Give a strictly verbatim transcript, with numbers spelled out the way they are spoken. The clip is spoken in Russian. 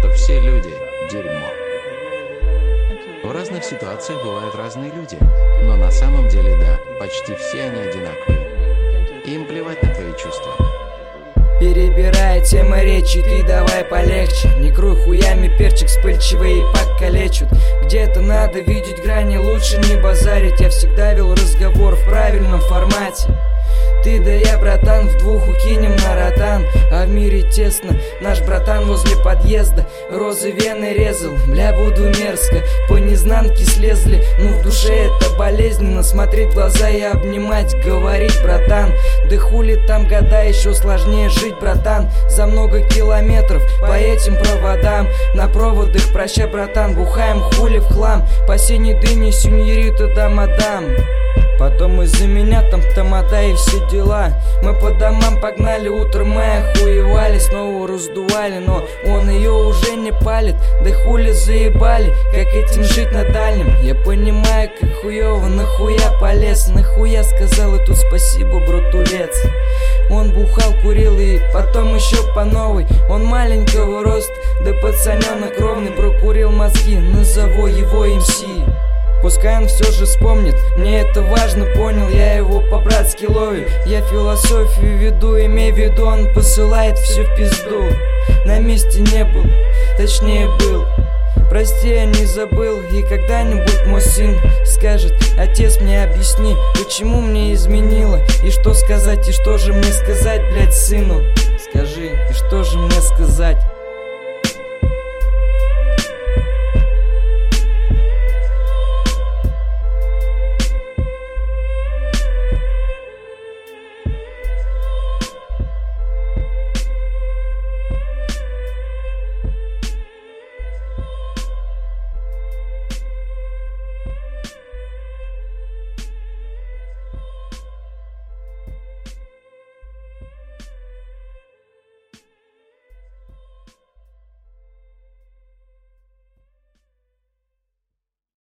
что все люди – дерьмо. В разных ситуациях бывают разные люди, но на самом деле да, почти все они одинаковые. Им плевать на твои чувства. Перебирая темы речи, ты давай полегче. Не крой хуями перчик вспыльчивый и покалечут. Где-то надо видеть грани, лучше не базарить. Я всегда вел разговор в правильном формате. Ты да я, братан, в двух укинем на ротан. А в мире тесно, наш братан возле подъезда розы вены резал. Бля, буду мерзко, по незнанке слезли. Ну в душе это болезненно, смотреть в глаза и обнимать, говорить, братан. Да хули там года, еще сложнее жить, братан. За много километров по этим проводам. На проводах прощай, братан, бухаем хули в хлам. По синей дыне сюньерита да мадам. Потом из-за меня там тамада и все дела. Мы по домам погнали, утром мы охуевали. Снова раздували, но он ее уже не палит. Да хули заебали, как этим жить на дальнем. Я понимаю, как хуево, нахуя полез. Нахуя сказал и тут спасибо, братулец. Он бухал, курил и потом еще по новой. Он маленького роста, да пацаненок ровный. Прокурил мозги, назову его эм си. Пускай он все же вспомнит, мне это важно, понял. Я его по-братски ловлю, я философию веду. Имей в виду, он посылает все в пизду. На месте не был, точнее был. Прости, я не забыл. И когда-нибудь мой сын скажет: отец, мне объясни, почему мне изменило. И что сказать, и что же мне сказать, блять, сыну? Скажи, и что же мне сказать?